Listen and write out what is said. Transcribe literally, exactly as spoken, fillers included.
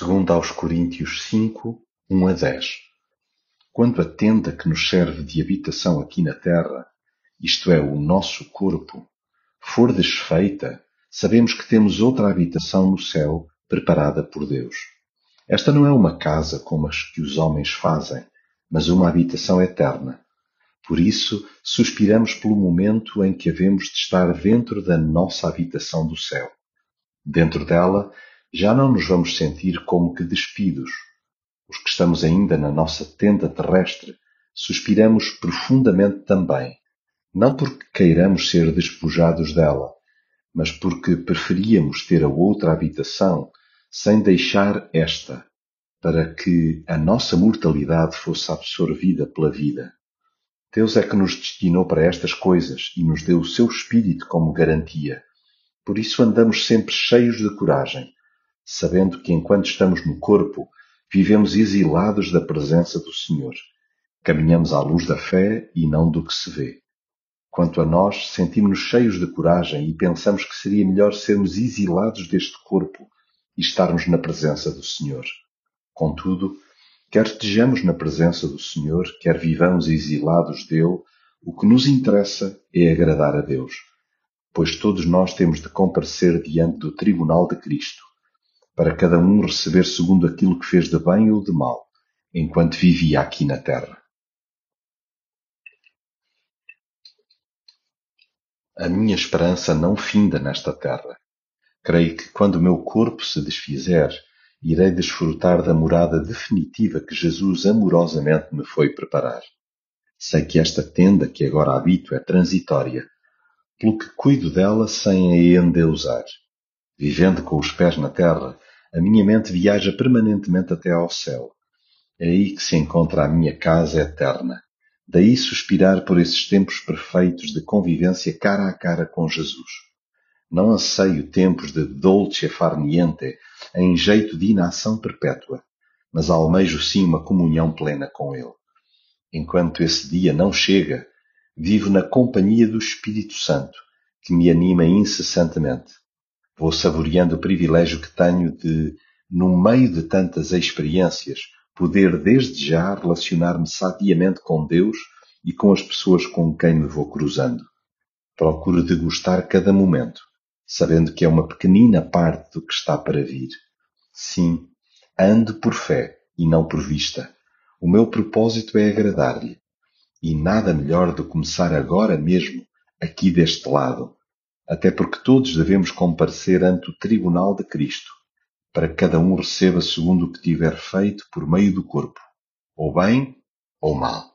segundo aos Coríntios cinco, um a dez. Quando a tenda que nos serve de habitação aqui na terra, isto é, o nosso corpo, for desfeita, sabemos que temos outra habitação no céu preparada por Deus. Esta não é uma casa como as que os homens fazem, mas uma habitação eterna. Por isso, suspiramos pelo momento em que havemos de estar dentro da nossa habitação do céu. Dentro dela, já não nos vamos sentir como que despidos. Os que estamos ainda na nossa tenda terrestre, suspiramos profundamente também, não porque queiramos ser despojados dela, mas porque preferíamos ter a outra habitação sem deixar esta, para que a nossa mortalidade fosse absorvida pela vida. Deus é que nos destinou para estas coisas e nos deu o seu Espírito como garantia. Por isso andamos sempre cheios de coragem, sabendo que enquanto estamos no corpo, vivemos exilados da presença do Senhor. Caminhamos à luz da fé e não do que se vê. Quanto a nós, sentimos-nos cheios de coragem e pensamos que seria melhor sermos exilados deste corpo e estarmos na presença do Senhor. Contudo, quer estejamos na presença do Senhor, quer vivamos exilados dele, o que nos interessa é agradar a Deus, pois todos nós temos de comparecer diante do tribunal de Cristo, para cada um receber segundo aquilo que fez de bem ou de mal, enquanto vivia aqui na terra. A minha esperança não finda nesta terra. Creio que quando o meu corpo se desfizer, irei desfrutar da morada definitiva que Jesus amorosamente me foi preparar. Sei que esta tenda que agora habito é transitória, pelo que cuido dela sem a endeusar. Vivendo com os pés na terra, a minha mente viaja permanentemente até ao céu. É aí que se encontra a minha casa eterna. Daí suspirar por esses tempos perfeitos de convivência cara a cara com Jesus. Não anseio tempos de dolce far niente, em jeito de inação perpétua, mas almejo sim uma comunhão plena com Ele. Enquanto esse dia não chega, vivo na companhia do Espírito Santo, que me anima incessantemente. Vou saboreando o privilégio que tenho de, no meio de tantas experiências, poder desde já relacionar-me sadiamente com Deus e com as pessoas com quem me vou cruzando. Procuro degustar cada momento, sabendo que é uma pequenina parte do que está para vir. Sim, ando por fé e não por vista. O meu propósito é agradar-lhe. E nada melhor do que começar agora mesmo, aqui deste lado, até porque todos devemos comparecer ante o tribunal de Cristo, para que cada um receba segundo o que tiver feito por meio do corpo, ou bem ou mal.